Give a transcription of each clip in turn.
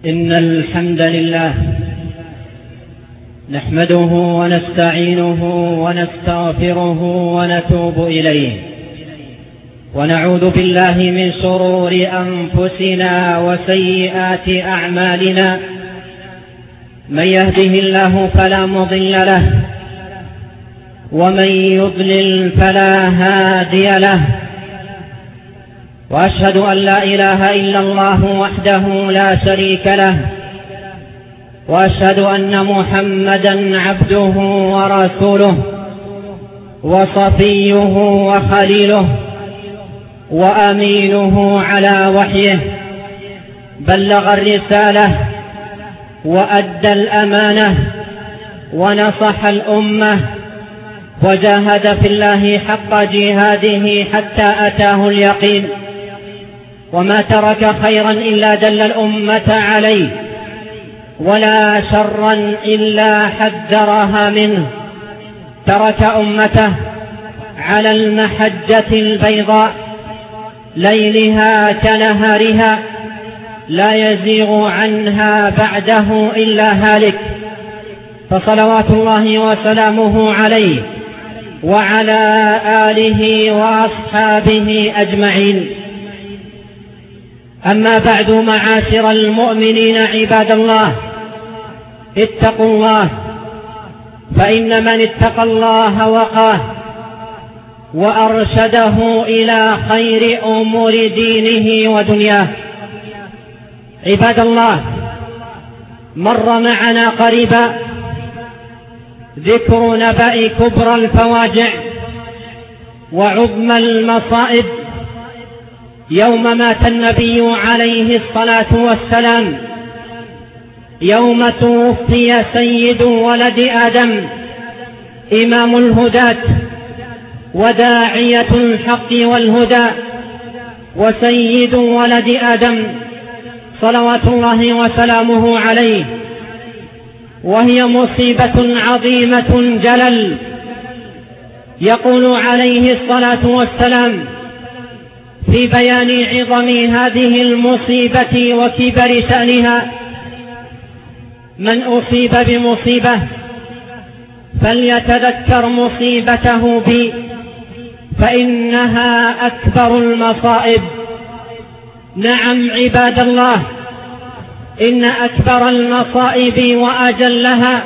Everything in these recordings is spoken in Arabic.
إن الحمد لله نحمده ونستعينه ونستغفره ونتوب إليه، ونعوذ بالله من شرور أنفسنا وسيئات أعمالنا. من يهده الله فلا مضل له، ومن يضلل فلا هادي له. وأشهد أن لا إله إلا الله وحده لا شريك له، وأشهد أن محمدا عبده ورسوله وصفيه وخليله وأمينه على وحيه. بلغ الرسالة وأدى الأمانة ونصح الأمة، وجاهد في الله حق جهاده حتى أتاه اليقين. وما ترك خيرا إلا دل الأمة عليه، ولا شرا إلا حذرها منه. ترك أمته على المحجة البيضاء ليلها كنهارها، لا يزيغ عنها بعده إلا هالك. فصلوات الله وسلامه عليه وعلى آله وأصحابه أجمعين. أما بعد، معاشر المؤمنين عباد الله، اتقوا الله، فإن من اتقى الله وقاه وأرشده إلى خير أمور دينه ودنياه. عباد الله، مر معنا قريبا ذكر نبأ كبرى الفواجع وعظم المصائب يوم مات النبي عليه الصلاة والسلام، يوم توفي سيد ولد آدم، إمام الهداة وداعية الحق والهدى، وسيد ولد آدم صلوات الله وسلامه عليه. وهي مصيبة عظيمة جلل. يقول عليه الصلاة والسلام في بيان عظم هذه المصيبة وكبر شأنها: من أصيب بمصيبة فليتذكر مصيبته بي، فإنها أكبر المصائب. نعم عباد الله، إن أكبر المصائب وأجلها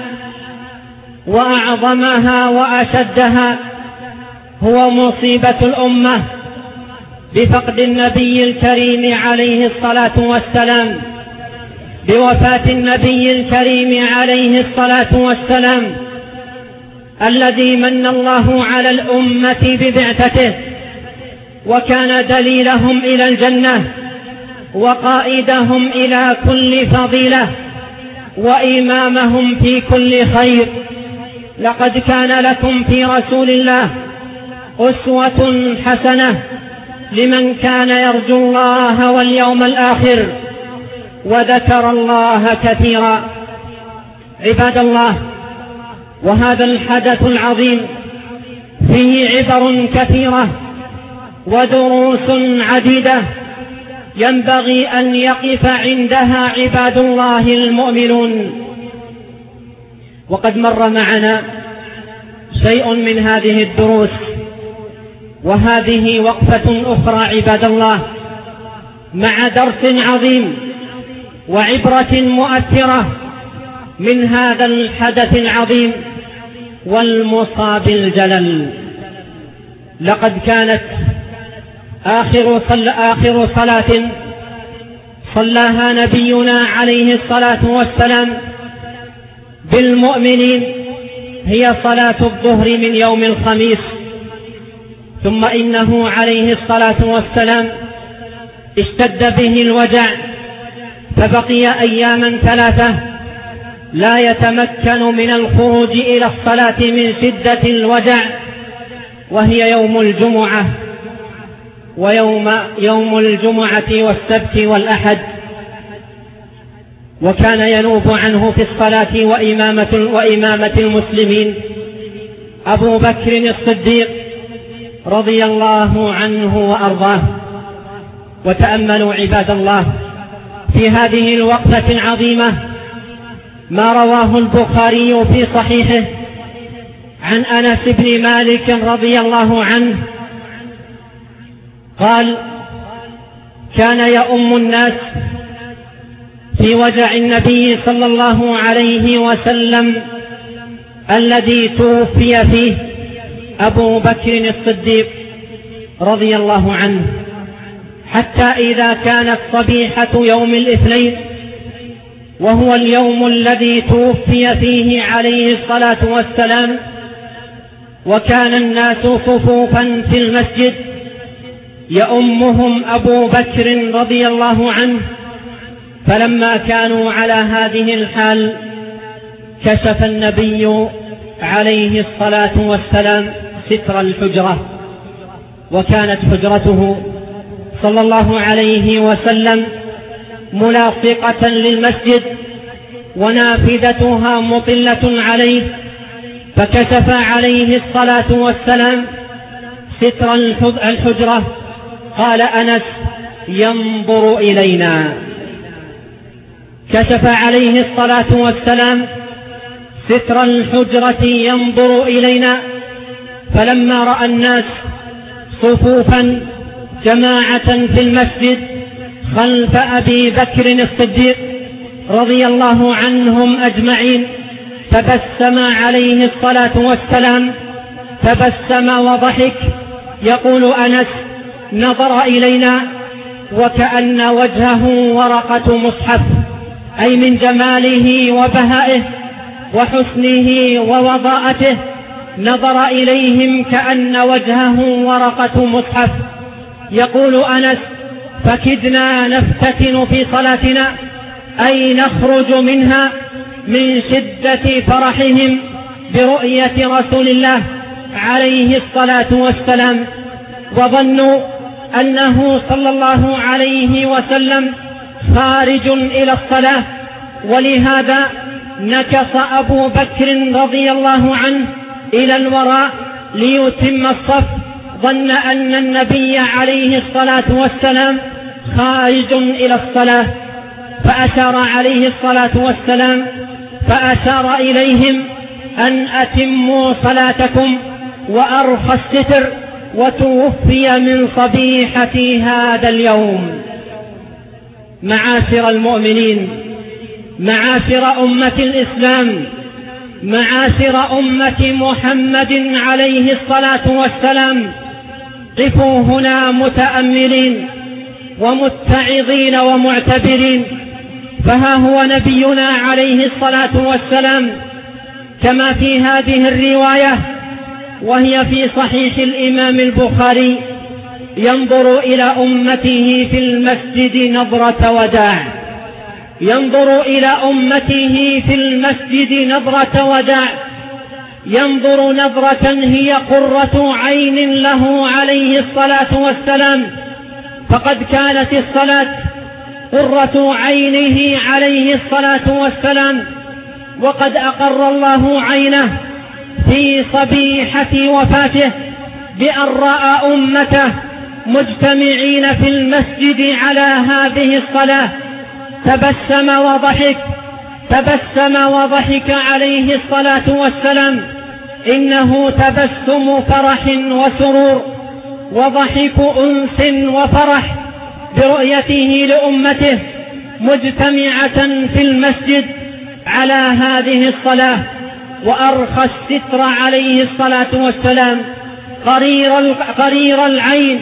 وأعظمها وأشدها هو مصيبة الأمة بفقد النبي الكريم عليه الصلاة والسلام، بوفاة النبي الكريم عليه الصلاة والسلام، الذي من الله على الأمة ببعثته، وكان دليلهم إلى الجنة، وقائدهم إلى كل فضيلة، وإمامهم في كل خير. لقد كان لكم في رسول الله أسوة حسنة لمن كان يرجو الله واليوم الآخر وذكر الله كثيرا. عباد الله، وهذا الحدث العظيم فيه عبر كثيرة ودروس عديدة ينبغي أن يقف عندها عباد الله المؤمنون. وقد مر معنا شيء من هذه الدروس، وهذه وقفة أخرى عباد الله مع درس عظيم وعبرة مؤثرة من هذا الحدث العظيم والمصاب الجلل. لقد كانت آخر صلاة صلاها نبينا عليه الصلاة والسلام بالمؤمنين هي صلاة الظهر من يوم الخميس. ثم إنه عليه الصلاة والسلام اشتد به الوجع، فبقي أياما 3 لا يتمكن من الخروج إلى الصلاة من شدة الوجع، وهي يوم الجمعة ويوم الجمعة والسبت والأحد. وكان ينوب عنه في الصلاة وإمامة المسلمين أبو بكر الصديق رضي الله عنه وأرضاه. وتأملوا عباد الله في هذه الوقفة العظيمة ما رواه البخاري في صحيحه عن أنس بن مالك رضي الله عنه قال: كان يؤم الناس في وجع النبي صلى الله عليه وسلم الذي توفي فيه أبو بكر الصديق رضي الله عنه، حتى إذا كانت صبيحة يوم الاثنين وهو اليوم الذي توفي فيه عليه الصلاة والسلام، وكان الناس صفوفا في المسجد يؤمهم أبو بكر رضي الله عنه، فلما كانوا على هذه الحال كشف النبي عليه الصلاة والسلام ستر الحجرة، وكانت حجرته صلى الله عليه وسلم ملاصقة للمسجد ونافذتها مطلة عليه، فكشف عليه الصلاة والسلام ستر الحجرة. قال أنس: ينظر إلينا. كشف عليه الصلاة والسلام ستر الحجرة ينظر إلينا، فلما رأى الناس صفوفا جماعة في المسجد خلف أبي بكر الصديق رضي الله عنهم أجمعين، تبسم عليه الصلاة والسلام، تبسم وضحك. يقول أنس: نظر إلينا وكأن وجهه ورقة مصحف، أي من جماله وبهائه وحسنه ووضاءته، نظر إليهم كأن وجهه ورقة مصحف. يقول أنس: فكدنا نفتتن في صلاتنا، أي نخرج منها من شدة فرحهم برؤية رسول الله عليه الصلاة والسلام، وظنوا أنه صلى الله عليه وسلم خارج إلى الصلاة، ولهذا نكص أبو بكر رضي الله عنه إلى الوراء ليتم الصف، ظن أن النبي عليه الصلاة والسلام خارج إلى الصلاة، فأشار عليه الصلاة والسلام فأشار إليهم أن أتموا صلاتكم وأرخى الستر، وتوفي من صبيحة هذا اليوم. معاشر المؤمنين، معاشر أمة الإسلام، معاشر أمة محمد عليه الصلاة والسلام، قفوا هنا متأملين ومتعظين ومعتبرين، فها هو نبينا عليه الصلاة والسلام كما في هذه الرواية وهي في صحيح الإمام البخاري ينظر إلى أمته في المسجد نظرة وداع، ينظر إلى أمته في المسجد نظرة وداع، ينظر نظرة هي قرة عين له عليه الصلاة والسلام، فقد كانت الصلاة قرة عينه عليه الصلاة والسلام، وقد أقر الله عينه في صبيحة وفاته بأن رأى أمته مجتمعين في المسجد على هذه الصلاة، تبسم وضحك، تبسم وضحك عليه الصلاة والسلام، إنه تبسم فرح وسرور وضحك أنس وفرح برؤيته لأمته مجتمعة في المسجد على هذه الصلاة، وأرخى الستر عليه الصلاة والسلام قرير العين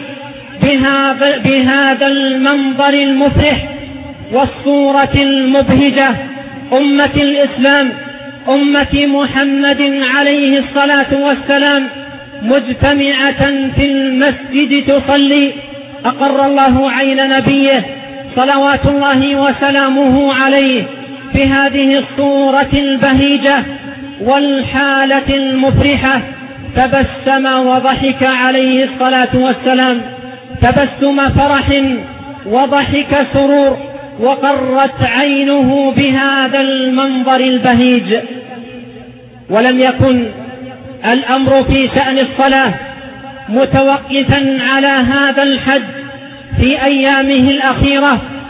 بهذا المنظر المفرح والصورة المبهجة. أمة الإسلام، أمة محمد عليه الصلاة والسلام مجتمعة في المسجد تصلي، أقر الله عين نبيه صلوات الله وسلامه عليه في هذه الصورة البهيجة والحالة المفرحة، تبسم وضحك عليه الصلاة والسلام تبسم فرح وضحك سرور، وقرت عينه بهذا المنظر البهيج. ولم يكن الأمر في شأن الصلاة متوقفا على هذا الحد في أيامه الأخيرة،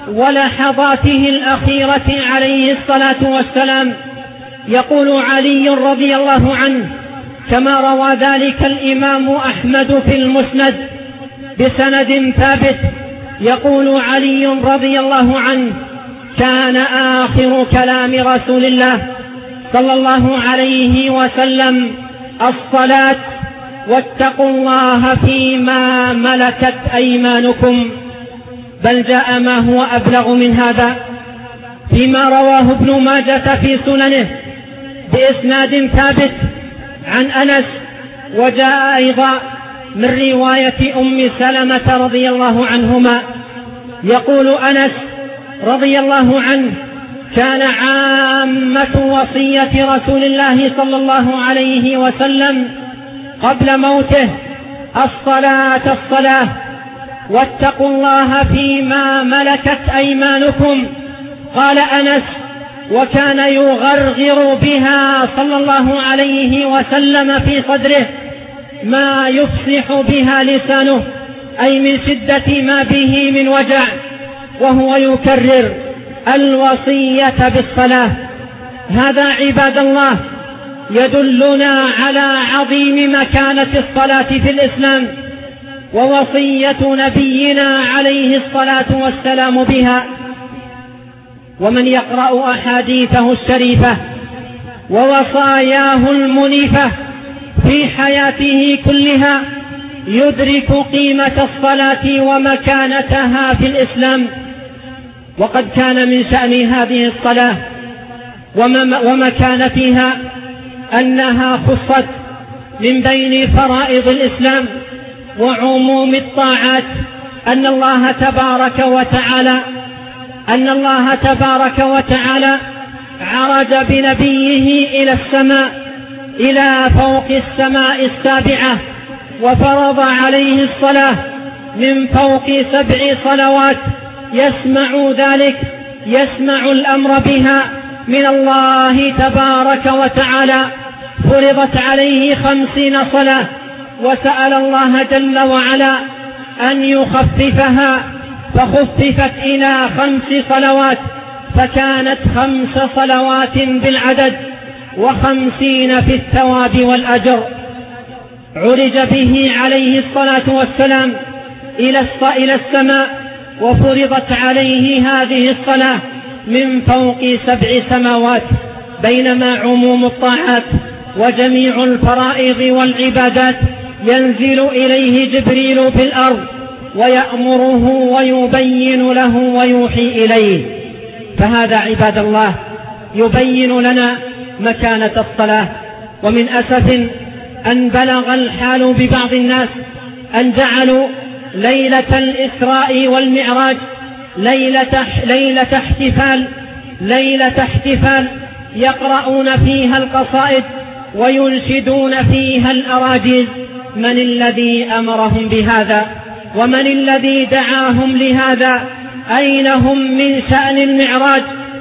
ولحظاته الأخيرة عليه الصلاة والسلام. يقول علي رضي الله عنه كما روى ذلك الإمام أحمد في المسند بسند ثابت، يقول علي رضي الله عنه: كان آخر كلام رسول الله صلى الله عليه وسلم الصلاة واتقوا الله فيما ملكت أيمانكم. بل جاء ما هو أبلغ من هذا فيما رواه ابن ماجة في سننه بإسناد ثابت عن أنس، وجاء أيضا من رواية أم سلمة رضي الله عنهما. يقول أنس رضي الله عنه: كان عامة وصية رسول الله صلى الله عليه وسلم قبل موته الصلاة واتقوا الله فيما ملكت أيمانكم. قال أنس: وكان يغرغر بها صلى الله عليه وسلم في صدره ما يفصح بها لسانه، أي من شدة ما به من وجع، وهو يكرر الوصية بالصلاة. هذا عباد الله يدلنا على عظيم مكانة الصلاة في الإسلام ووصية نبينا عليه الصلاة والسلام بها. ومن يقرأ أحاديثه الشريفة ووصاياه المنيفة في حياته كلها يدرك قيمة الصلاة ومكانتها في الإسلام. وقد كان من شأن هذه الصلاة ومكانتها أنها خصت من بين فرائض الإسلام وعموم الطاعات أن الله تبارك وتعالى عرج بنبيه إلى السماء، إلى فوق السماء السابعة، وفرض عليه الصلاة من فوق 7 صلوات يسمع الأمر بها من الله تبارك وتعالى. فرضت عليه 50 صلاة، وسأل الله جل وعلا أن يخففها، فخففت إلى 5 صلوات، فكانت 5 صلوات بالعدد و50 في الثواب والأجر. عرج به عليه الصلاة والسلام إلى السماء، وفرضت عليه هذه الصلاة من فوق 7 سماوات، بينما عموم الطاعات وجميع الفرائض والعبادات ينزل إليه جبريل في الأرض ويأمره ويبين له ويوحي إليه. فهذا عباد الله يبين لنا مكانة الصلاة. ومن أسف أن بلغ الحال ببعض الناس أن جعلوا ليلة الإسراء والمعراج ليلة احتفال يقرؤون فيها القصائد وينشدون فيها الأراجيز. من الذي أمرهم بهذا؟ ومن الذي دعاهم لهذا؟ أين هم من شأن المعراج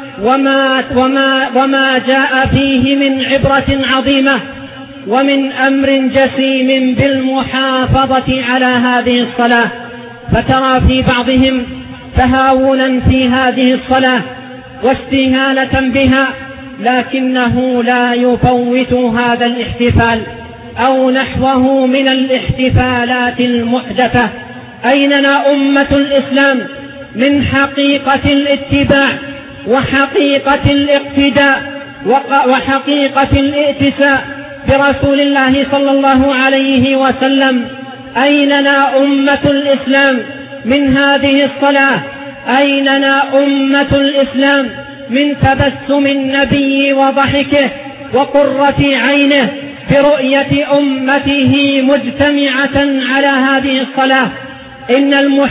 وما جاء فيه من عبرة عظيمة ومن أمر جسيم بالمحافظة على هذه الصلاة؟ فترى في بعضهم تهاونا في هذه الصلاة واستهانة بها، لكنه لا يفوت هذا الاحتفال أو نحوه من الاحتفالات المحدثة. أيننا أمة الإسلام من حقيقة الاتباع وحقيقة الاقتداء وحقيقة الائتساء برسول الله صلى الله عليه وسلم؟ أيننا أمة الإسلام من هذه الصلاة؟ أيننا أمة الإسلام من تبسم النبي وضحكه وقرة عينه برؤية أمته مجتمعة على هذه الصلاة؟ إن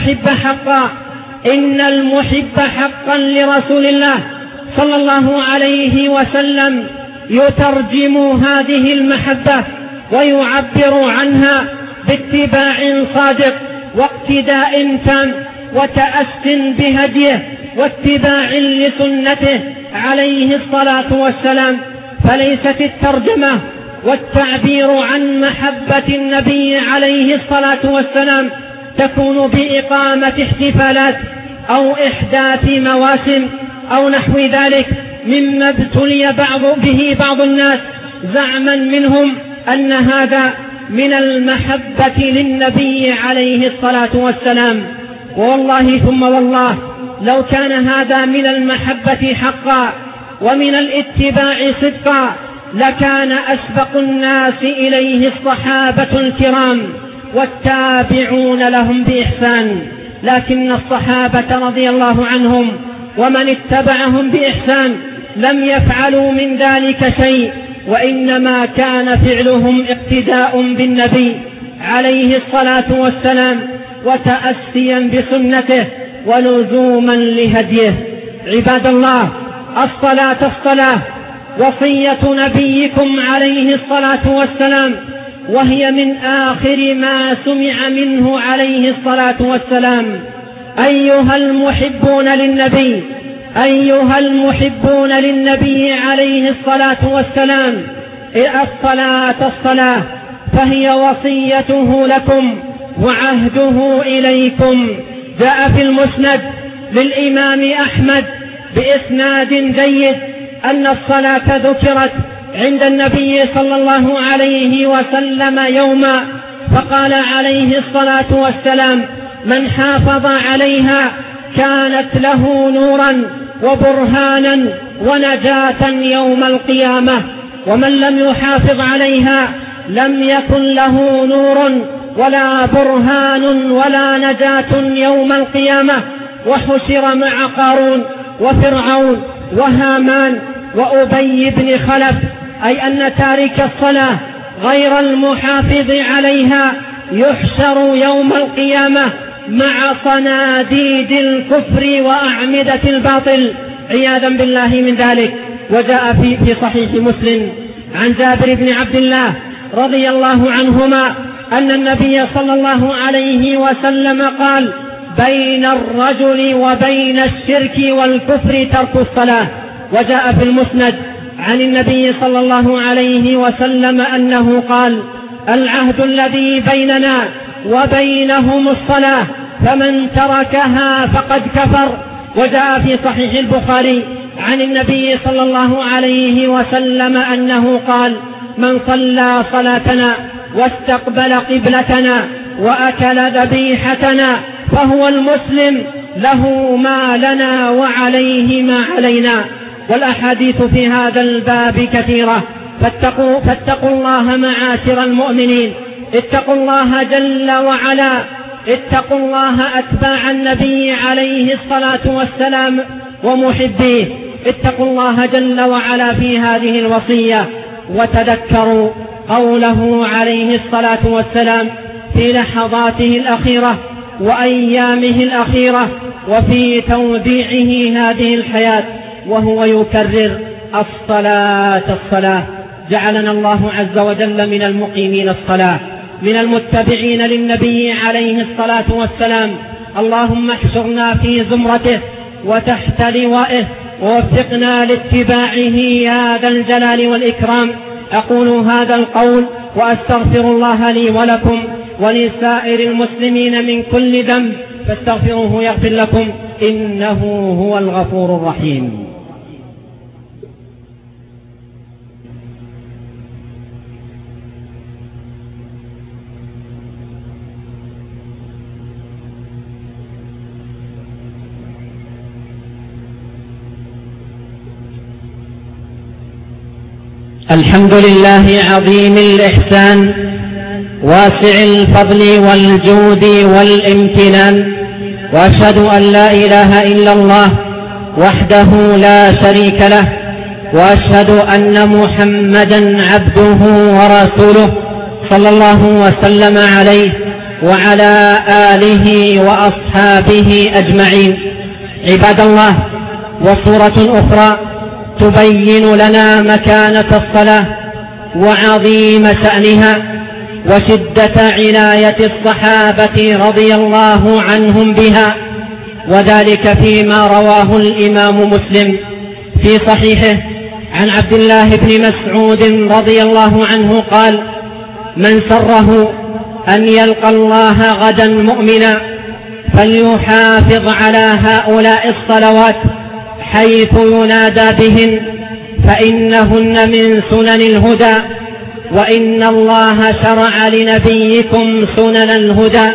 المحب حقا لرسول الله صلى الله عليه وسلم يترجم هذه المحبة ويعبر عنها باتباع صادق واقتداء تام وتأس بهديه واتباع لسنته عليه الصلاة والسلام. فليست الترجمة والتعبير عن محبة النبي عليه الصلاة والسلام تكون بإقامة احتفالات أو إحداث مواسم أو نحو ذلك مما ابتلي به بعض الناس زعما منهم أن هذا من المحبة للنبي عليه الصلاة والسلام. والله ثم والله لو كان هذا من المحبة حقا ومن الاتباع صدقا لكان أسبق الناس إليه الصحابة الكرام والتابعون لهم بإحسان، لكن الصحابة رضي الله عنهم ومن اتبعهم بإحسان لم يفعلوا من ذلك شيء، وإنما كان فعلهم اقتداء بالنبي عليه الصلاة والسلام وتأسيا بسنته ولزوما لهديه. عباد الله، الصلاة وصية نبيكم عليه الصلاة والسلام، وهي من آخر ما سمع منه عليه الصلاة والسلام: أيها المحبون للنبي عليه الصلاة والسلام، الصلاة فهي وصيته لكم وعهده إليكم. جاء في المسند للإمام أحمد بإسناد جيد أن الصلاة ذكرت عند النبي صلى الله عليه وسلم يوما، فقال عليه الصلاة والسلام: من حافظ عليها كانت له نورا وبرهانا ونجاة يوم القيامة، ومن لم يحافظ عليها لم يكن له نور ولا برهان ولا نجاة يوم القيامة. وحشر مع قارون وفرعون وهامان وأبي بن خلف، أي أن تارك الصلاة غير المحافظ عليها يحشر يوم القيامة مع صناديد الكفر وأعمدة الباطل عياذا بالله من ذلك. وجاء في صحيح مسلم عن جابر بن عبد الله رضي الله عنهما أن النبي صلى الله عليه وسلم قال: بين الرجل وبين الشرك والكفر ترك الصلاة. وجاء في المسند عن النبي صلى الله عليه وسلم أنه قال: العهد الذي بيننا وبينهم الصلاة، فمن تركها فقد كفر. وجاء في صحيح البخاري عن النبي صلى الله عليه وسلم أنه قال: من صلى صلاتنا واستقبل قبلتنا وأكل ذبيحتنا فهو المسلم، له ما لنا وعليه ما علينا. والأحاديث في هذا الباب كثيرة، فاتقوا الله معاشر المؤمنين، اتقوا الله جل وعلا، اتقوا الله أتباع النبي عليه الصلاة والسلام ومحبيه، اتقوا الله جل وعلا في هذه الوصية، وتذكروا قوله عليه الصلاة والسلام في لحظاته الأخيرة وأيامه الأخيرة وفي توديعه هذه الحياة وهو يكرر: الصلاة. جعلنا الله عز وجل من المقيمين الصلاة، من المتبعين للنبي عليه الصلاة والسلام. اللهم احشرنا في زمرته وتحت لوائه، ووفقنا لاتباعه يا ذا الجلال والإكرام. أقول هذا القول وأستغفر الله لي ولكم ولسائر المسلمين من كل ذنب، فاستغفروه يغفر لكم، إنه هو الغفور الرحيم. الحمد لله عظيم الإحسان واسع الفضل والجود والامتنان، وأشهد أن لا إله إلا الله وحده لا شريك له، وأشهد أن محمدا عبده ورسوله صلى الله وسلم عليه وعلى آله وأصحابه أجمعين. عباد الله، وصورة أخرى تبين لنا مكانة الصلاة وعظيم شأنها وشدة عناية الصحابة رضي الله عنهم بها، وذلك فيما رواه الإمام مسلم في صحيحه عن عبد الله بن مسعود رضي الله عنه قال: من سره أن يلقى الله غدا مؤمنا فليحافظ على هؤلاء الصلوات حيث ينادى بهن، فإنهن من سنن الهدى، وإن الله شرع لنبيكم سنن الهدى،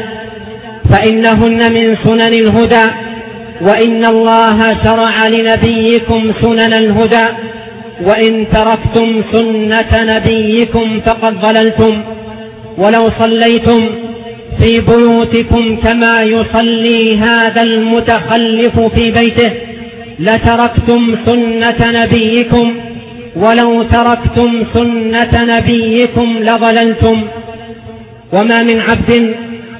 فإنهن من سنن الهدى، وإن الله شرع لنبيكم سنن الهدى، وإن تركتم سنة نبيكم فقد ضللتم. ولو صليتم في بيوتكم كما يصلي هذا المتخلف في بيته لتركتم سنة نبيكم، ولو تركتم سنة نبيكم لضللتم. وما من عبد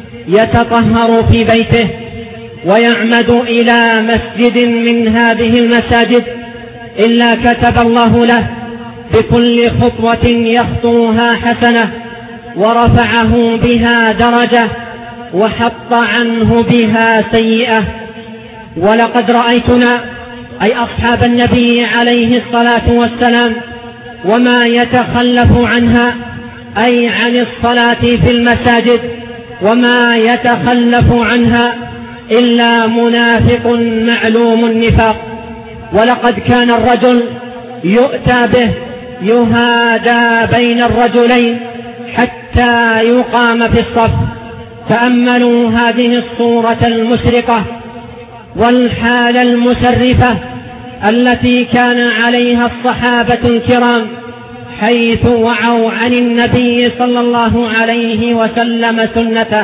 يتطهر في بيته ويعمد إلى مسجد من هذه المساجد إلا كتب الله له بكل خطوة يخطوها حسنة، ورفعه بها درجة، وحط عنه بها سيئة. ولقد رأيتنا أي أصحاب النبي عليه الصلاة والسلام وما يتخلف عنها، أي عن الصلاة في المساجد، وما يتخلف عنها إلا منافق معلوم النفاق. ولقد كان الرجل يؤتى به يهادى بين الرجلين حتى يقام في الصف. تأملوا هذه الصورة المشرقة والحالة المشرفة التي كان عليها الصحابة الكرام حيث وعوا عن النبي صلى الله عليه وسلم سنته،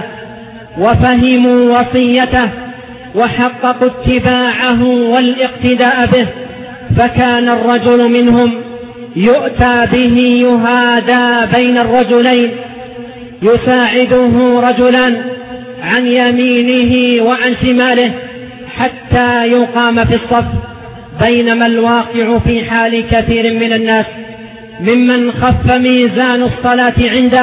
وفهموا وصيته، وحققوا اتباعه والاقتداء به. فكان الرجل منهم يؤتى به يهادى بين الرجلين، يساعده رجلان عن يمينه وعن شماله حتى يقام في الصف، بينما الواقع في حال كثير من الناس ممن خف ميزان الصلاة عنده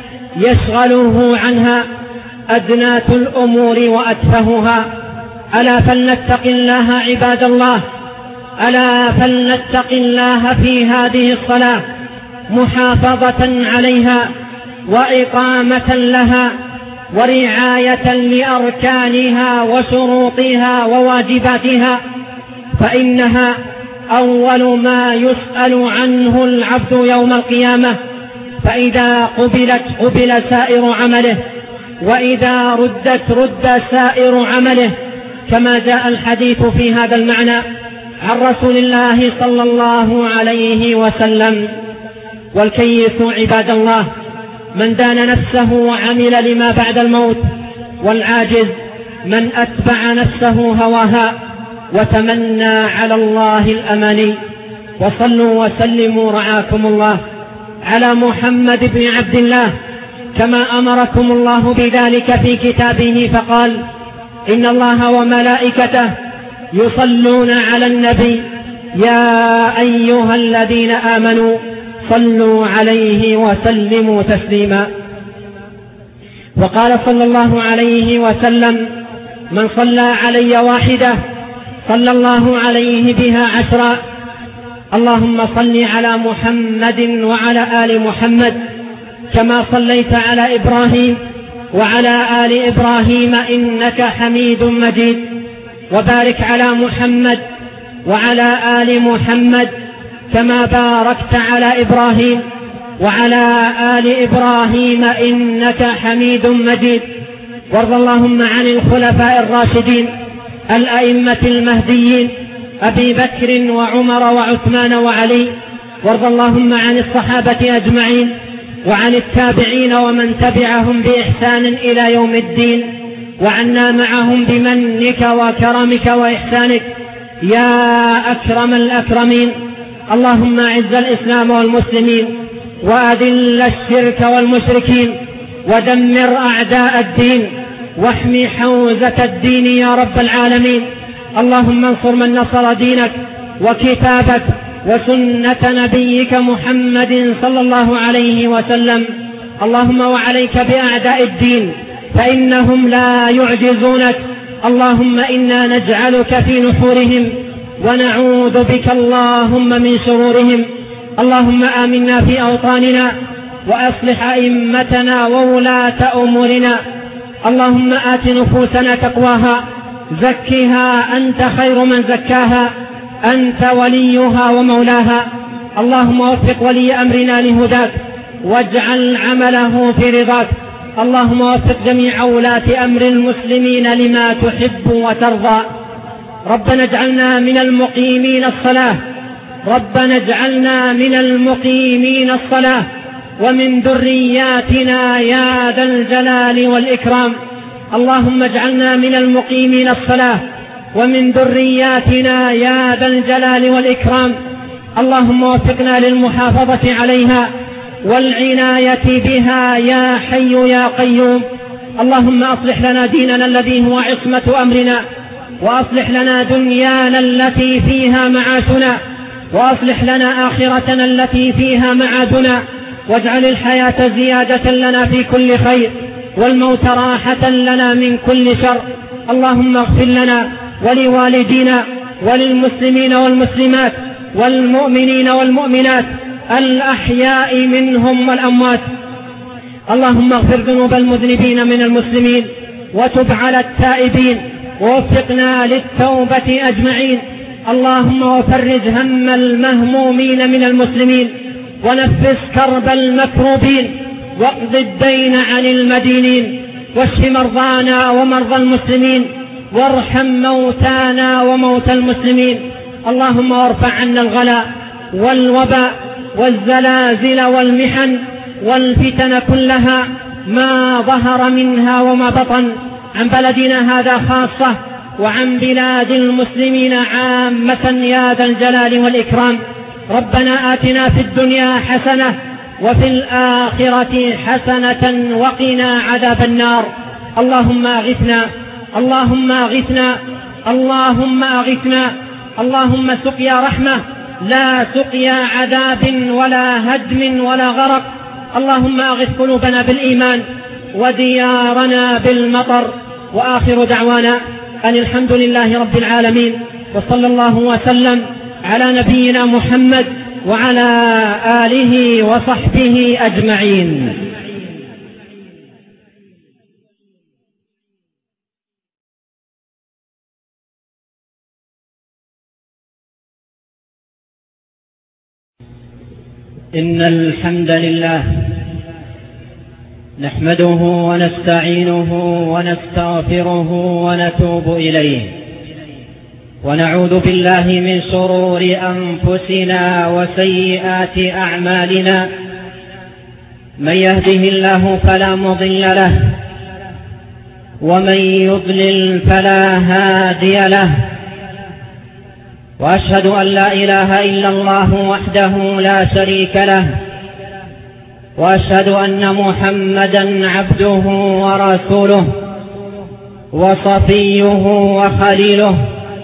يشغله عنها أدناة الأمور وأتفهها. ألا فلنتق الله عباد الله، ألا فلنتق الله في هذه الصلاة محافظة عليها وإقامة لها ورعاية لأركانها وشروطها وواجباتها، فإنها أول ما يسأل عنه العبد يوم القيامة. فإذا قبلت قبل سائر عمله، وإذا ردت رد سائر عمله، كما جاء الحديث في هذا المعنى عن رسول الله صلى الله عليه وسلم. والكيس عباد الله من دان نفسه وعمل لما بعد الموت، والعاجز من أتبع نفسه هواها وتمنى على الله الأماني. وصلوا وسلموا رعاكم الله على محمد بن عبد الله كما أمركم الله بذلك في كتابه، فقال: إن الله وملائكته يصلون على النبي يا أيها الذين آمنوا صلوا عليه وسلموا تسليما. وقال صلى الله عليه وسلم: من صلى علي واحدة صلى الله عليه بها 10. اللهم صل على محمد وعلى آل محمد كما صليت على إبراهيم وعلى آل إبراهيم إنك حميد مجيد، وبارك على محمد وعلى آل محمد كما باركت على إبراهيم وعلى آل إبراهيم إنك حميد مجيد. وارض اللهم عن الخلفاء الراشدين الأئمة المهديين أبي بكر وعمر وعثمان وعلي. وارض اللهم عن الصحابة أجمعين وعن التابعين ومن تبعهم بإحسان إلى يوم الدين، وعنا معهم بمنك وكرمك وإحسانك يا أكرم الأكرمين. اللهم أعز الإسلام والمسلمين، وأذل الشرك والمشركين، ودمر أعداء الدين، واحمي حوزة الدين يا رب العالمين. اللهم انصر من نصر دينك وكتابك وسنة نبيك محمد صلى الله عليه وسلم. اللهم وعليك بأعداء الدين فإنهم لا يعجزونك. اللهم إنا نجعلك في نحورهم ونعوذ بك اللهم من شرورهم. اللهم آمنا في أوطاننا، وأصلح أئمتنا وولاة أمورنا، اللهم آت نفوسنا تقواها، زكها أنت خير من زكاها، أنت وليها ومولاها. اللهم وفق ولي أمرنا لهداك، واجعل عمله في رضاك. اللهم وفق جميع ولاة أمر المسلمين لما تحب وترضى. ربنا اجعلنا من المقيمين الصلاة، ربنا اجعلنا من المقيمين الصلاة ومن ذرياتنا يا ذا الجلال والإكرام. اللهم اجعلنا من المقيمين الصلاة ومن ذرياتنا يا ذا الجلال والإكرام. اللهم وفقنا للمحافظة عليها والعناية بها يا حي يا قيوم. اللهم أصلح لنا ديننا الذي هو عصمة أمرنا، وأصلح لنا دنيانا التي فيها معاشنا، وأصلح لنا آخرتنا التي فيها معادنا، واجعل الحياة زيادة لنا في كل خير، والموت راحة لنا من كل شر. اللهم اغفر لنا ولوالدينا وللمسلمين والمسلمات والمؤمنين والمؤمنات الأحياء منهم والأموات. اللهم اغفر ذنوب المذنبين من المسلمين، وتب على التائبين، ووفقنا للتوبة أجمعين. اللهم وفرج هم المهمومين من المسلمين، ونفس كرب المكروبين، واقض الدين عن المدينين، واشف مرضانا ومرضى المسلمين، وارحم موتانا وموتى المسلمين. اللهم وارفع عنا الغلاء والوباء والزلازل والمحن والفتن كلها ما ظهر منها وما بطن، عن بلدنا هذا خاصة وعن بلاد المسلمين عامة يا ذا الجلال والإكرام. ربنا آتنا في الدنيا حسنة وفي الآخرة حسنة وقنا عذاب النار. اللهم أغثنا، اللهم أغثنا، اللهم أغثنا. اللهم سقيا رحمة لا سقيا عذاب ولا هدم ولا غرق. اللهم أغث قلوبنا بالإيمان وديارنا بالمطر. وآخر دعوانا أن الحمد لله رب العالمين، وصلى الله وسلم على نبينا محمد وعلى آله وصحبه أجمعين. إن الحمد لله نحمده ونستعينه ونستغفره ونتوب إليه، ونعوذ بالله من شرور أنفسنا وسيئات أعمالنا. من يهده الله فلا مضل له، ومن يضلل فلا هادي له. وأشهد أن لا إله إلا الله وحده لا شريك له، وأشهد أن محمدا عبده ورسوله وصفيه وخليله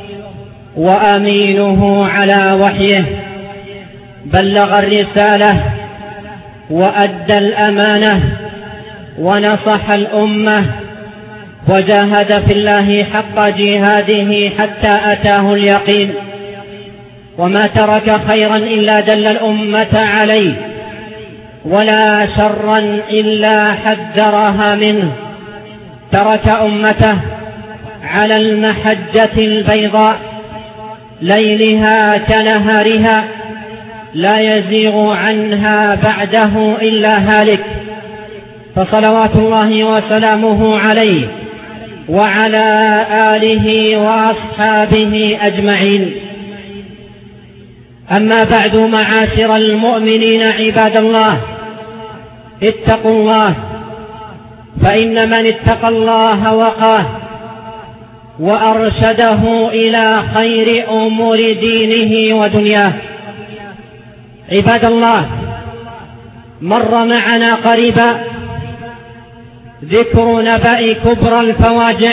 وأمينه على وحيه. بلغ الرسالة وأدى الأمانة ونصح الأمة، وجاهد في الله حق جهاده حتى أتاه اليقين. وما ترك خيرا إلا دل الأمة عليه، ولا شرا إلا حذرها منه. ترك أمته على المحجة البيضاء ليلها كنهارها، لا يزيغ عنها بعده إلا هالك. فصلوات الله وسلامه عليه وعلى آله وأصحابه أجمعين. أما بعد، معاشر المؤمنين عباد الله، اتقوا الله، فإن من اتقى الله وقاه وأرشده إلى خير أمور دينه ودنياه. عباد الله، مر معنا قريبا ذكر نبأ كبرى الفواجع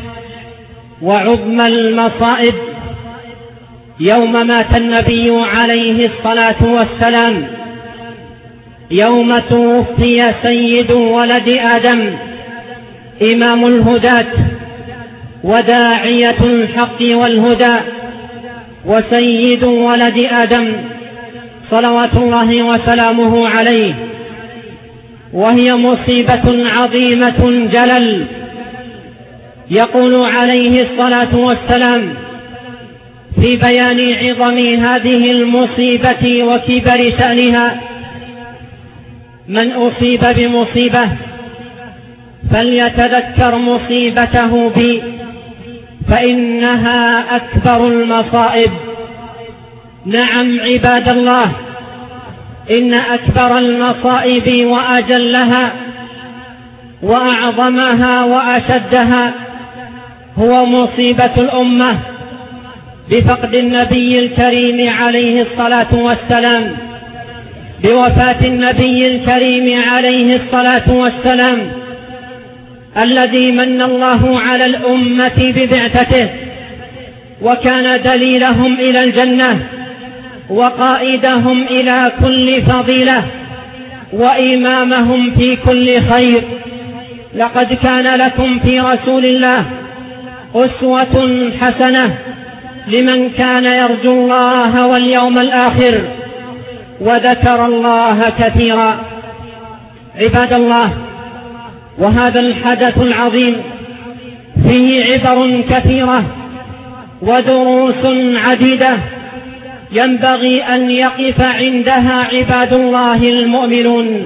وعظم المصائب يوم مات النبي عليه الصلاة والسلام، يوم توفي سيد ولد آدم، إمام الهداة وداعية الحق والهدى، وسيد ولد آدم صلوات الله وسلامه عليه. وهي مصيبة عظيمة جلل يقول عليه الصلاة والسلام في بيان عظم هذه المصيبة وكبر شأنها: من أصيب بمصيبة فليتذكر مصيبته بي فإنها أكبر المصائب. نعم عباد الله، إن أكبر المصائب وأجلها وأعظمها وأشدها هو مصيبة الأمة بفقد النبي الكريم عليه الصلاة والسلام، بوفاة النبي الكريم عليه الصلاة والسلام الذي من الله على الأمة ببعثته، وكان دليلهم إلى الجنة وقائدهم إلى كل فضيلة وإمامهم في كل خير. لقد كان لكم في رسول الله أسوة حسنة لمن كان يرجو الله واليوم الآخر وذكر الله كثيرا. عباد الله، وهذا الحدث العظيم فيه عبر كثيرة ودروس عديدة ينبغي أن يقف عندها عباد الله المؤمنون.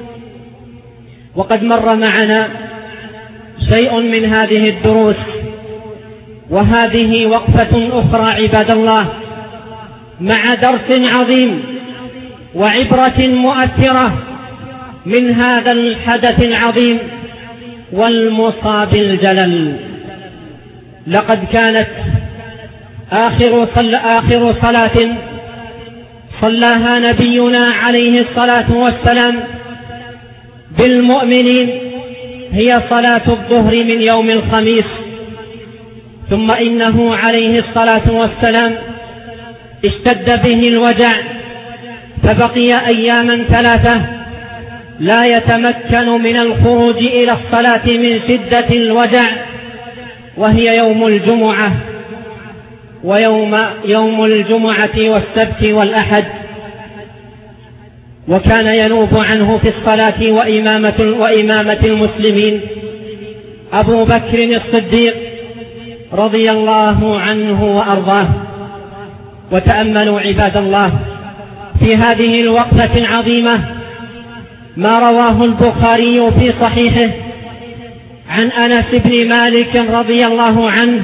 وقد مر معنا شيء من هذه الدروس، وهذه وقفة أخرى عباد الله مع درس عظيم وعبرة مؤثرة من هذا الحدث العظيم والمصاب الجلل. لقد كانت آخر صلاة صلاها نبينا عليه الصلاة والسلام بالمؤمنين هي صلاة الظهر من يوم الخميس، ثم إنه عليه الصلاة والسلام اشتد به الوجع فبقي أياما 3 لا يتمكن من الخروج إلى الصلاة من شدة الوجع، وهي يوم الجمعة يوم الجمعة والسبت والأحد. وكان ينوب عنه في الصلاة وإمامة المسلمين أبو بكر الصديق رضي الله عنه وأرضاه. وتأملوا عباد الله في هذه الوقفة العظيمة ما رواه البخاري في صحيحه عن أنس بن مالك رضي الله عنه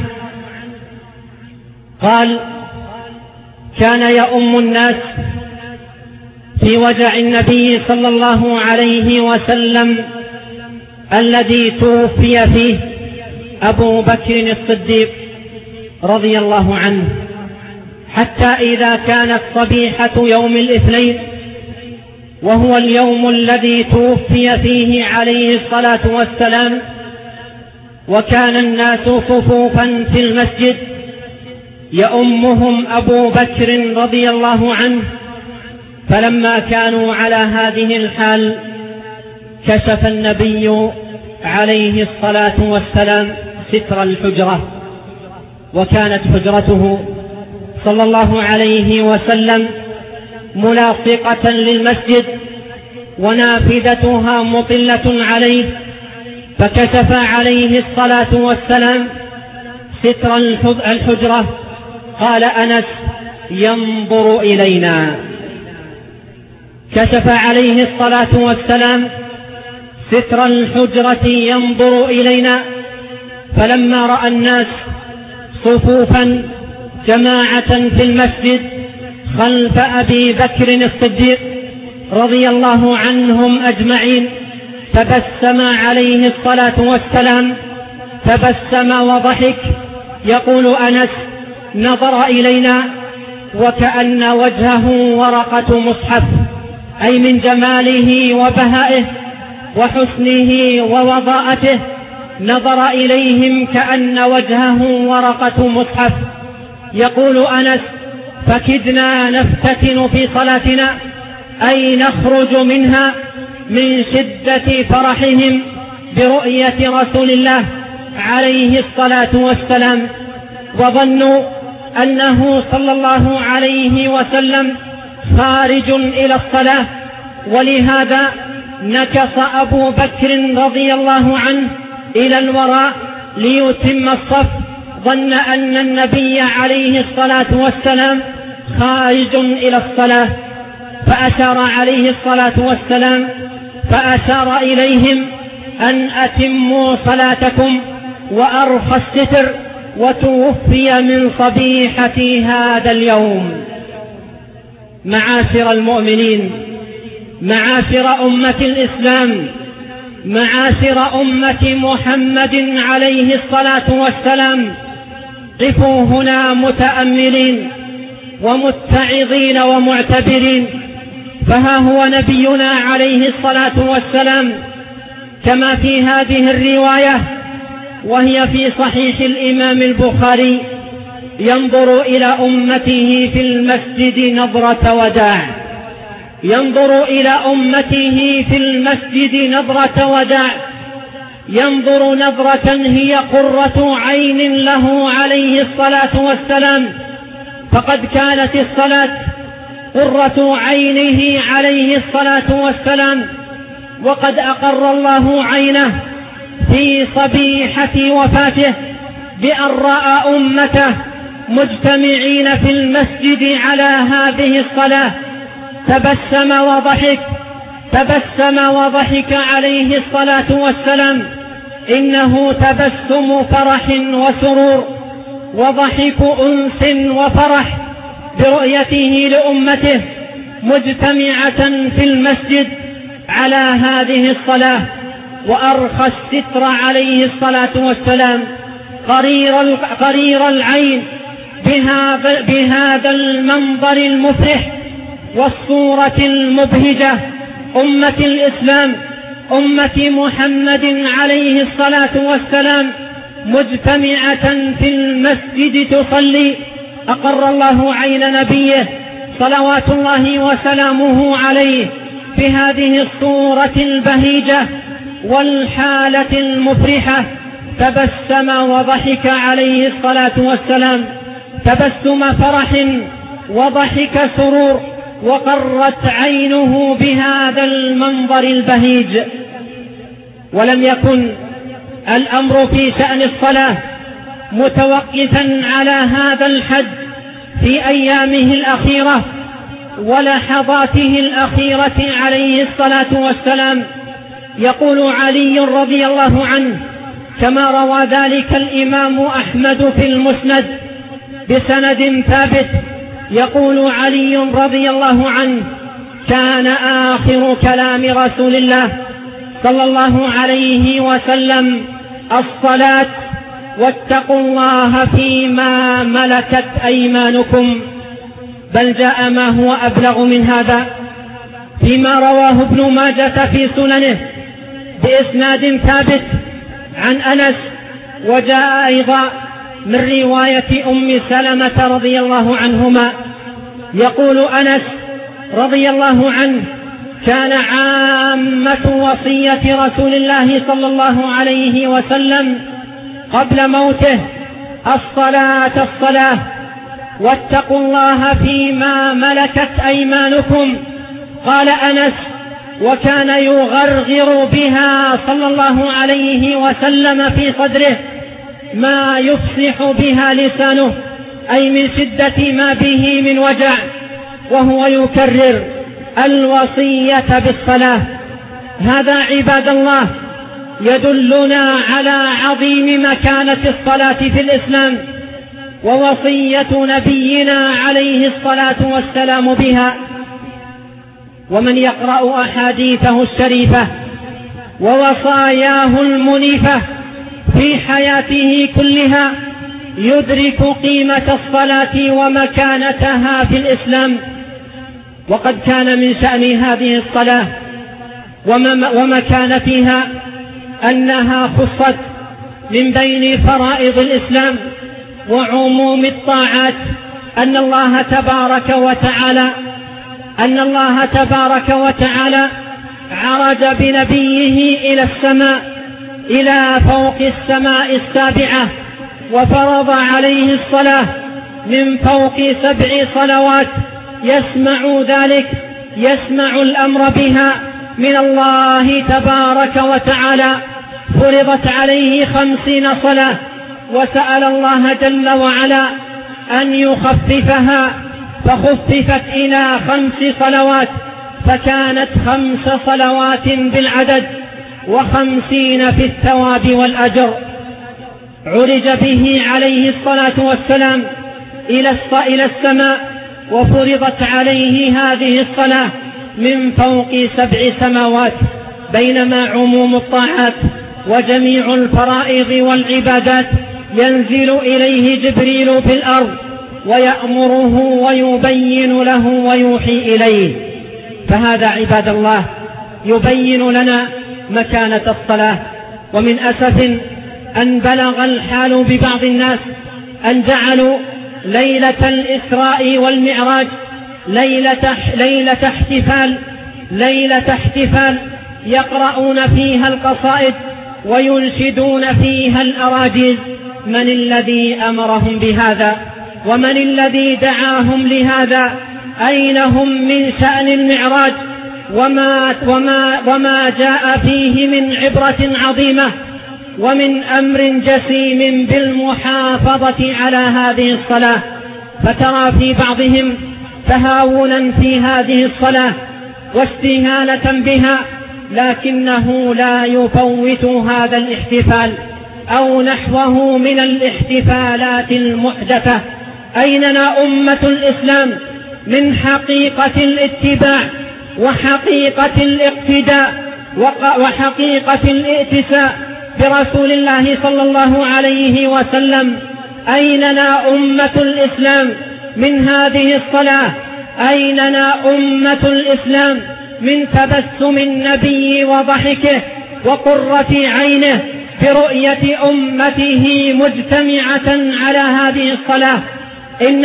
قال: كان يؤم الناس في وجع النبي صلى الله عليه وسلم الذي توفي فيه أبو بكر الصديق رضي الله عنه، حتى إذا كانت صبيحة يوم الاثنين وهو اليوم الذي توفي فيه عليه الصلاة والسلام، وكان الناس صفوفا في المسجد يؤمهم أبو بكر رضي الله عنه، فلما كانوا على هذه الحال كشف النبي عليه الصلاة والسلام ستر الحجرة، وكانت حجرته صلى الله عليه وسلم ملاصقة للمسجد ونافذتها مطلة عليه، فكشف عليه الصلاة والسلام ستر الحجرة. قال أنس: ينظر إلينا. كشف عليه الصلاة والسلام ستر الحجرة ينظر إلينا، فلما رأى الناس صفوفا جماعة في المسجد خلف أبي بكر الصديق رضي الله عنهم أجمعين تبسم عليه الصلاة والسلام، تبسم وضحك. يقول أنس: نظر إلينا وكأن وجهه ورقة مصحف، أي من جماله وبهائه وحسنه ووضاءته، نظر إليهم كأن وجهه ورقة مصحف. يقول أنس: فكدنا نفتتن في صلاتنا، أي نخرج منها من شدة فرحهم برؤية رسول الله عليه الصلاة والسلام، وظنوا أنه صلى الله عليه وسلم خارج إلى الصلاة، ولهذا نكص أبو بكر رضي الله عنه إلى الوراء ليتم الصف، ظن أن النبي عليه الصلاة والسلام خارج إلى الصلاة، فأشار عليه الصلاة والسلام فأشار إليهم أن أتموا صلاتكم وأرخى الستر، وتوفي من صبيحة هذا اليوم. معاشر المؤمنين، معاشر أمة الإسلام، معاشر أمة محمد عليه الصلاة والسلام، قفوا هنا متأملين ومتعظين ومعتبرين، فها هو نبينا عليه الصلاة والسلام كما في هذه الرواية وهي في صحيح الإمام البخاري ينظر إلى أمته في المسجد نظرة وداع، ينظر إلى أمته في المسجد نظرة وداع، ينظر نظرة هي قرة عين له عليه الصلاة والسلام، فقد كانت الصلاة قرة عينه عليه الصلاة والسلام، وقد أقر الله عينه في صبيحة وفاته بأن رأى أمته مجتمعين في المسجد على هذه الصلاة، تبسم وضحك عليه الصلاة والسلام، إنه تبسم فرح وسرور وضحك أنس وفرح برؤيته لأمته مجتمعة في المسجد على هذه الصلاة، وأرخى الستر عليه الصلاة والسلام قرير العين بهذا المنظر المفرح والصورة المبهجة. أمة الإسلام، أمة محمد عليه الصلاة والسلام مجتمعة في المسجد تصلي، أقر الله عين نبيه صلوات الله وسلامه عليه في هذه الصورة البهيجة والحالة المفرحة، تبسم وضحك عليه الصلاة والسلام تبسم فرح وضحك سرور، وقرت عينه بهذا المنظر البهيج. ولم يكن الأمر في شأن الصلاة متوقفا على هذا الحد في أيامه الأخيرة ولحظاته الأخيرة عليه الصلاة والسلام. يقول علي رضي الله عنه كما روى ذلك الإمام أحمد في المسند بسند ثابت، يقول علي رضي الله عنه: كان آخر كلام رسول الله صلى الله عليه وسلم الصلاة، واتقوا الله فيما ملكت أيمانكم. بل جاء ما هو أبلغ من هذا فيما رواه ابن ماجة في سننه بإسناد ثابت عن أنس، وجاء أيضا من رواية أم سلمة رضي الله عنهما. يقول أنس رضي الله عنه: كان عامة وصية رسول الله صلى الله عليه وسلم قبل موته الصلاة، واتقوا الله فيما ملكت أيمانكم. قال أنس: وكان يغرغر بها صلى الله عليه وسلم في صدره ما يفصح بها لسانه، أي من شدة ما به من وجع، وهو يكرر الوصية بالصلاة. هذا عباد الله يدلنا على عظيم مكانة الصلاة في الإسلام ووصية نبينا عليه الصلاة والسلام بها. ومن يقرأ أحاديثه الشريفة ووصاياه المنيفة في حياته كلها يدرك قيمة الصلاة ومكانتها في الإسلام. وقد كان من شأن هذه الصلاة ومكانتها أنها خصت من بين فرائض الإسلام وعموم الطاعات، أن الله تبارك وتعالى عرج بنبيه إلى السماء، إلى فوق السماء السابعة، وفرض عليه الصلاة من فوق 7 صلوات يسمع الأمر بها من الله تبارك وتعالى، فرضت عليه 50 صلاة، وسأل الله جل وعلا أن يخففها فخففت إلى 5 صلوات، فكانت 5 صلوات بالعدد و50 في الثواب والأجر. عرج به عليه الصلاة والسلام إلى السماء، وفرضت عليه هذه الصلاة من فوق 7 سماوات، بينما عموم الطاعات وجميع الفرائض والعبادات ينزل إليه جبريل في الأرض ويأمره ويبين له ويوحي إليه. فهذا عباد الله يبين لنا مكانة الصلاة. ومن أسف أن بلغ الحال ببعض الناس أن جعلوا ليلة الإسراء والمعراج ليلة احتفال يقرؤون فيها القصائد وينشدون فيها الأراجيز. من الذي أمرهم بهذا؟ ومن الذي دعاهم لهذا؟ أين هم من شأن المعراج وما جاء فيه من عبرة عظيمة ومن أمر جسيم بالمحافظة على هذه الصلاة؟ فترى في بعضهم تهاونا في هذه الصلاة واستهانة بها، لكنه لا يفوت هذا الاحتفال أو نحوه من الاحتفالات المحدثة. أيننا أمة الإسلام من حقيقة الاتباع وحقيقة الاقتداء وحقيقة الائتساء برسول الله صلى الله عليه وسلم؟ أيننا أمة الإسلام من هذه الصلاة؟ أيننا أمة الإسلام من تبسم النبي وضحكه وقرة عينه برؤية أمته مجتمعة على هذه الصلاة؟ إن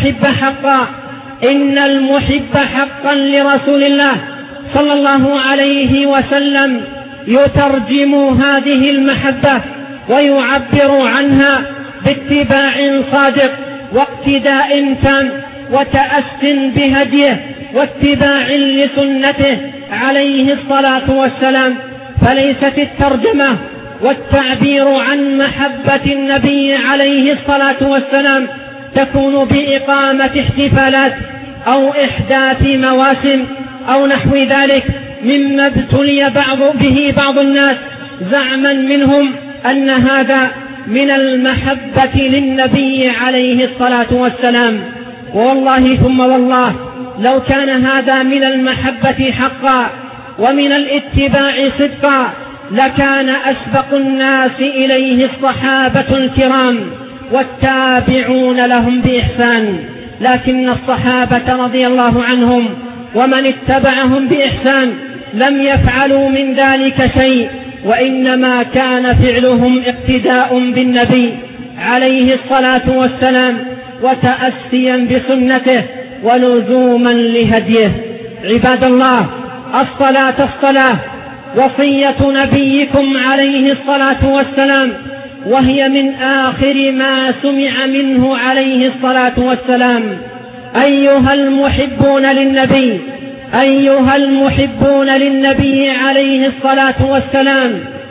المحب حقا لرسول الله صلى الله عليه وسلم يترجم هذه المحبة ويعبر عنها باتباع صادق واقتداء تام وتأس بهديه واتباع لسنته عليه الصلاة والسلام. فليست الترجمة والتعبير عن محبة النبي عليه الصلاة والسلام تكون بإقامة احتفالات أو إحداث مواسم أو نحو ذلك مما ابتلي به بعض الناس زعما منهم أن هذا من المحبة للنبي عليه الصلاة والسلام. والله ثم والله لو كان هذا من المحبة حقا ومن الاتباع صدقا لكان أسبق الناس إليه الصحابة الكرام والتابعون لهم بإحسان. لكن الصحابة رضي الله عنهم ومن اتبعهم بإحسان لم يفعلوا من ذلك شيء، وإنما كان فعلهم اقتداء بالنبي عليه الصلاة والسلام وتأسيا بسنته ولزوما لهديه. عباد الله، الصلاة وصية نبيكم عليه الصلاة والسلام، وهي من آخر ما سمع منه عليه الصلاة والسلام. أيها المحبون للنبي عليه الصلاة والسلام،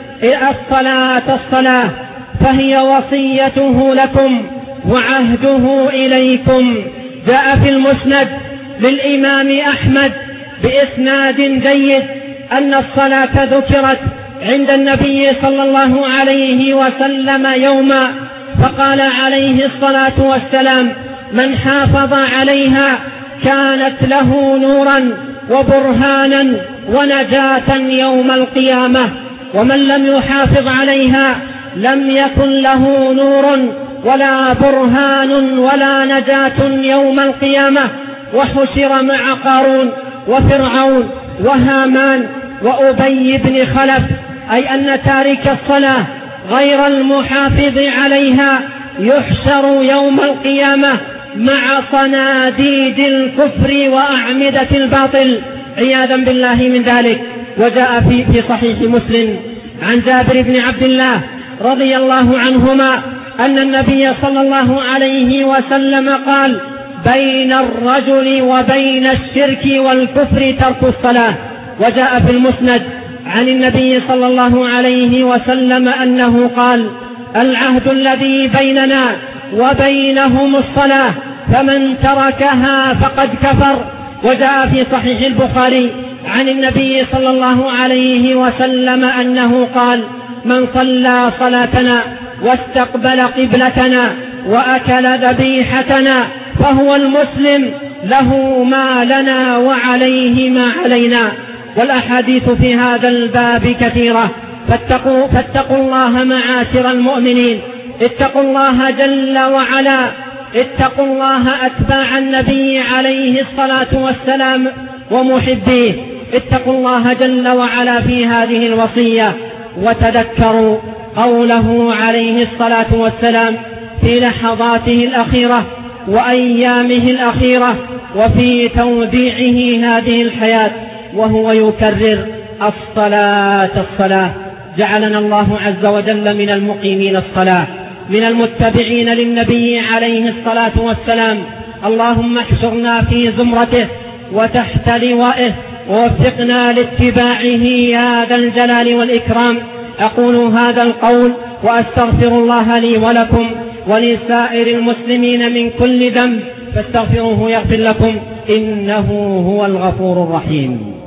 الصلاة فهي وصيته لكم وعهده إليكم. جاء في المسند للإمام أحمد بإسناد جيد أن الصلاة ذكرت عند النبي صلى الله عليه وسلم يوما، فقال عليه الصلاة والسلام: من حافظ عليها كانت له نورا وبرهانا ونجاة يوم القيامة، ومن لم يحافظ عليها لم يكن له نور ولا برهان ولا نجاة يوم القيامة، وحشر مع قارون وفرعون وهامان وأبي بن خلف. أي أن تارك الصلاة غير المحافظ عليها يحشر يوم القيامة مع صناديد الكفر وأعمدة الباطل عياذا بالله من ذلك. وجاء في صحيح مسلم عن جابر بن عبد الله رضي الله عنهما أن النبي صلى الله عليه وسلم قال: بين الرجل وبين الشرك والكفر ترك الصلاة. وجاء في المسند عن النبي صلى الله عليه وسلم أنه قال: العهد الذي بيننا وبينهم الصلاة، فمن تركها فقد كفر. وجاء في صحيح البخاري عن النبي صلى الله عليه وسلم أنه قال: من صلى صلاتنا واستقبل قبلتنا وأكل ذبيحتنا فهو المسلم، له ما لنا وعليه ما علينا. والأحاديث في هذا الباب كثيرة، فاتقوا الله معاشر المؤمنين، اتقوا الله جل وعلا، اتقوا الله أتباع النبي عليه الصلاة والسلام ومحبيه، اتقوا الله جل وعلا في هذه الوصية، وتذكروا قوله عليه الصلاة والسلام في لحظاته الأخيرة وأيامه الأخيرة وفي توديعه هذه الحياة وهو يكرر: الصلاة الصلاة. جعلنا الله عز وجل من المقيمين الصلاة، من المتبعين للنبي عليه الصلاة والسلام. اللهم احشرنا في زمرته وتحت لوائه، ووفقنا لاتباعه يا ذا الجلال والإكرام. أقول هذا القول وأستغفر الله لي ولكم ولسائر المسلمين من كل ذنب، فاستغفروه يغفر لكم، إنه هو الغفور الرحيم.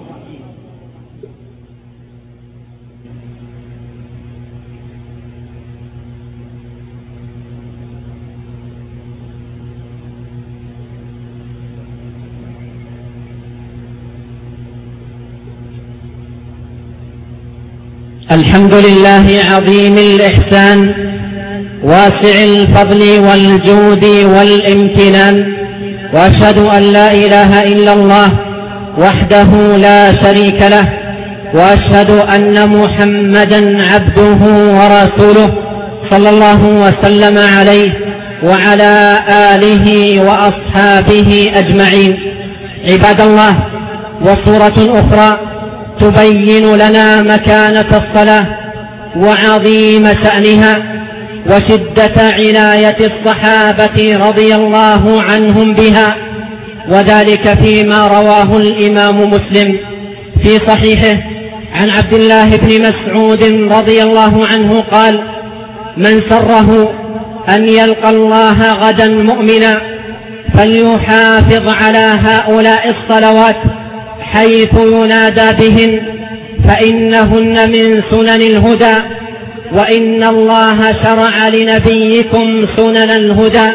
الحمد لله عظيم الإحسان واسع الفضل والجود والامتنان، وأشهد أن لا إله إلا الله وحده لا شريك له، وأشهد أن محمدا عبده ورسوله صلى الله وسلم عليه وعلى آله وأصحابه أجمعين. عباد الله، وصورة أخرى تبين لنا مكانة الصلاة وعظيم شأنها وشدة عناية الصحابة رضي الله عنهم بها، وذلك فيما رواه الإمام مسلم في صحيحه عن عبد الله بن مسعود رضي الله عنه قال: من سره أن يلقى الله غدا مؤمنا فليحافظ على هؤلاء الصلوات حيث ينادى بهن، فإنهن من سنن الهدى، وإن الله شرع لنبيكم سنن الهدى،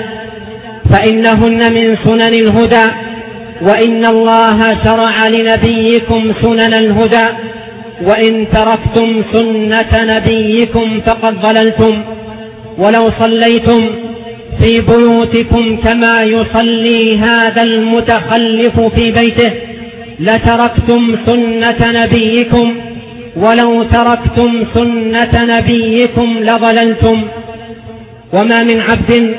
فإنهن من سنن الهدى، وإن الله شرع لنبيكم سنن الهدى، وإن تركتم سنة نبيكم فقد ضللتم. ولو صليتم في بيوتكم كما يصلي هذا المتخلف في بيته لتركتم سنة نبيكم، ولو تركتم سنة نبيكم لضللتم. وما من عبد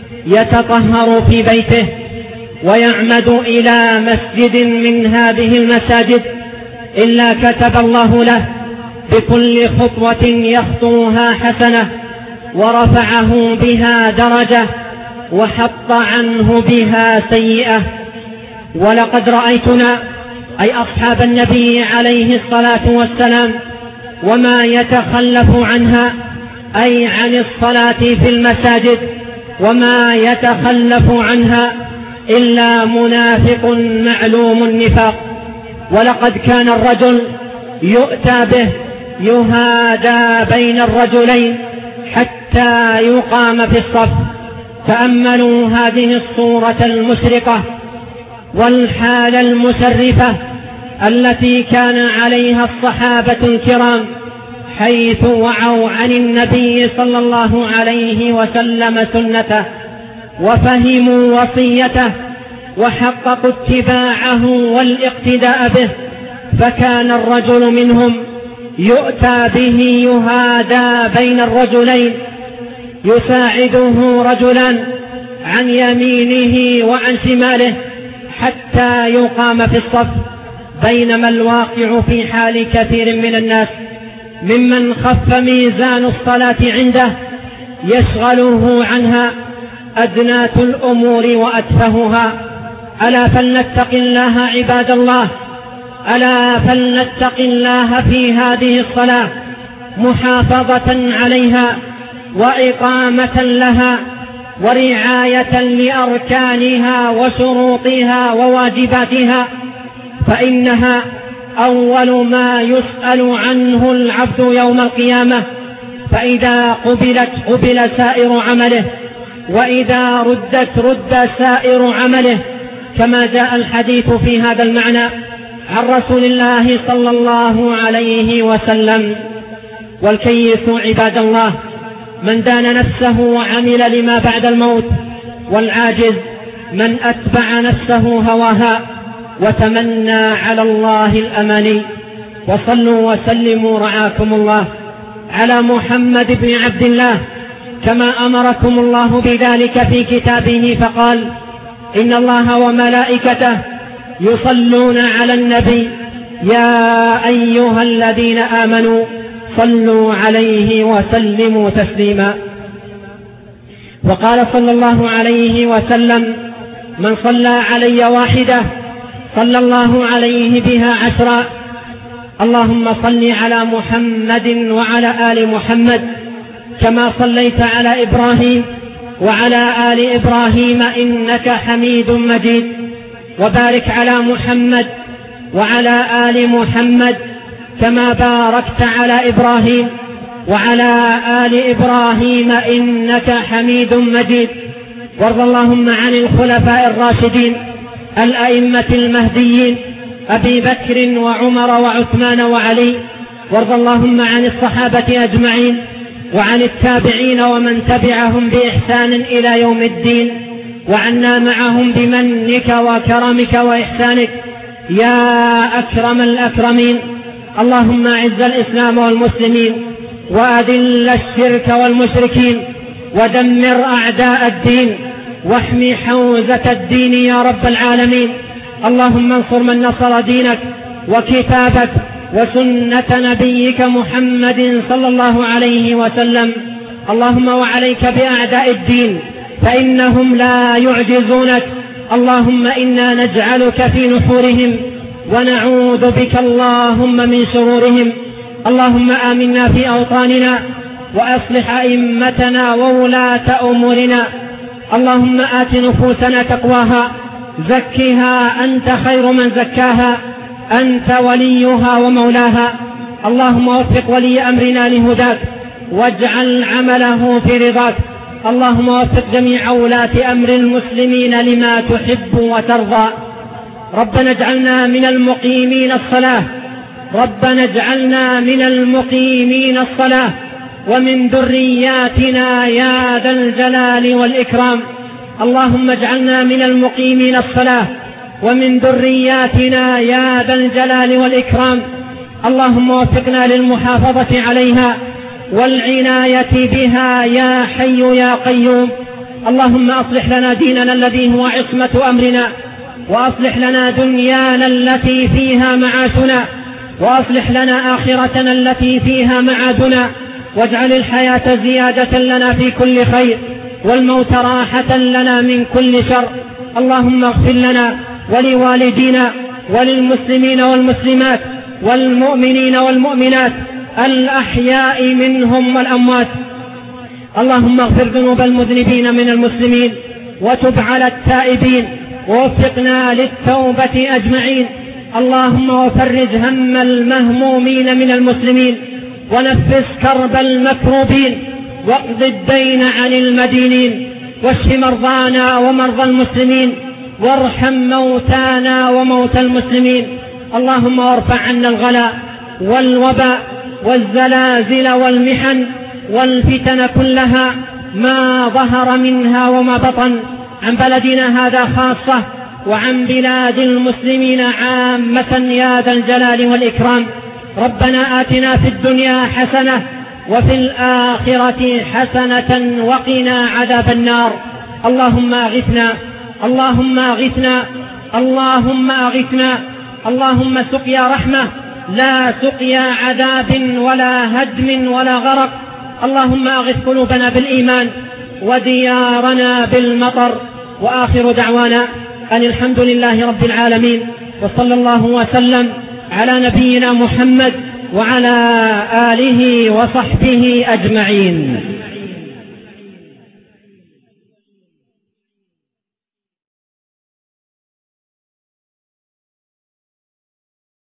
يتطهر في بيته ويعمد إلى مسجد من هذه المساجد إلا كتب الله له بكل خطوة يخطوها حسنة، ورفعه بها درجة، وحط عنه بها سيئة. ولقد رأيتنا، أي أصحاب النبي عليه الصلاة والسلام، وما يتخلف عنها، أي عن الصلاة في المساجد، وما يتخلف عنها إلا منافق معلوم النفاق. ولقد كان الرجل يؤتى به يهادى بين الرجلين حتى يقام في الصف. تأملوا هذه الصورة المشرقة والحالة المشرفة التي كان عليها الصحابة الكرام حيث وعوا عن النبي صلى الله عليه وسلم سنته وفهموا وصيته وحققوا اتباعه والاقتداء به. فكان الرجل منهم يؤتى به يهادى بين الرجلين، يساعده رجلان عن يمينه وعن شماله حتى يقام في الصف، بينما الواقع في حال كثير من الناس ممن خف ميزان الصلاة عنده يشغله عنها أدناة الأمور وأتفهها. ألا فلنتق الله عباد الله، ألا فلنتق الله في هذه الصلاة محافظة عليها وإقامة لها ورعاية لأركانها وشروطها وواجباتها، فإنها أول ما يسأل عنه العبد يوم القيامة، فإذا قبلت قبل سائر عمله، وإذا ردت رد سائر عمله، كما جاء الحديث في هذا المعنى عن رسول الله صلى الله عليه وسلم. والكيس عباد الله من دان نفسه وعمل لما بعد الموت، والعاجز من أتبع نفسه هواها وتمنى على الله الأماني. وصلوا وسلموا رعاكم الله على محمد بن عبد الله كما أمركم الله بذلك في كتابه، فقال: إن الله وملائكته يصلون على النبي يا أيها الذين آمنوا صلوا عليه وسلموا تسليما. وقال صلى الله عليه وسلم: من صلى علي واحدة صلى الله عليه بها 10. اللهم صل على محمد وعلى آل محمد كما صليت على إبراهيم وعلى آل إبراهيم إنك حميد مجيد، وبارك على محمد وعلى آل محمد كما باركت على إبراهيم وعلى آل إبراهيم إنك حميد مجيد. وارض اللهم عن الخلفاء الراشدين الأئمة المهديين أبي بكر وعمر وعثمان وعلي، وارض اللهم عن الصحابة أجمعين وعن التابعين ومن تبعهم بإحسان إلى يوم الدين، وعنا معهم بمنك وكرمك وإحسانك يا أكرم الأكرمين. اللهم أعز الإسلام والمسلمين وأذل الشرك والمشركين ودمر أعداء الدين واحمي حوزة الدين يا رب العالمين. اللهم انصر من نصر دينك وكتابك وسنة نبيك محمد صلى الله عليه وسلم. اللهم وعليك بأعداء الدين فإنهم لا يعجزونك. اللهم إنا نجعلك في نحورهم ونعوذ بك اللهم من شرورهم. اللهم آمنا في أوطاننا وأصلح أئمتنا وولاة أمورنا. اللهم آت نفوسنا تقواها زكها أنت خير من زكاها أنت وليها ومولاها. اللهم وفق ولي أمرنا لهداك واجعل عمله في رضاك. اللهم وفق جميع ولاة أمر المسلمين لما تحب وترضى. ربنا اجعلنا من المقيمين الصلاة، ربنا اجعلنا من المقيمين الصلاة ومن ذرياتنا يا ذا الجلال والإكرام. اللهم اجعلنا من المقيمين الصلاة ومن ذرياتنا يا ذا الجلال والإكرام. اللهم وفقنا للمحافظة عليها والعناية بها يا حي يا قيوم. اللهم أصلح لنا ديننا الذي هو عصمة أمرنا، وأصلح لنا دنيانا التي فيها معاشنا، وأصلح لنا آخرتنا التي فيها معادنا، واجعل الحياة زيادة لنا في كل خير والموت راحة لنا من كل شر. اللهم اغفر لنا ولوالدينا وللمسلمين والمسلمات والمؤمنين والمؤمنات الأحياء منهم والأموات. اللهم اغفر ذنوب المذنبين من المسلمين وتب على التائبين ووفقنا للتوبة أجمعين. اللهم وفرج هم المهمومين من المسلمين ونفس كرب المكروبين واقض الدين عن المدينين واشف مرضانا ومرضى المسلمين وارحم موتانا وموتى المسلمين. اللهم وارفع عنا الغلاء والوباء والزلازل والمحن والفتن كلها ما ظهر منها وما بطن عن بلدنا هذا خاصة وعن بلاد المسلمين عامة يا ذا الجلال والإكرام. ربنا آتنا في الدنيا حسنة وفي الآخرة حسنة وقنا عذاب النار. اللهم أغثنا اللهم أغثنا اللهم أغثنا. اللهم سقيا رحمة لا سقيا عذاب ولا هدم ولا غرق. اللهم أغث قلوبنا بالإيمان وديارنا بالمطر. وآخر دعوانا أن الحمد لله رب العالمين، وصلى الله وسلم على نبينا محمد وعلى آله وصحبه أجمعين.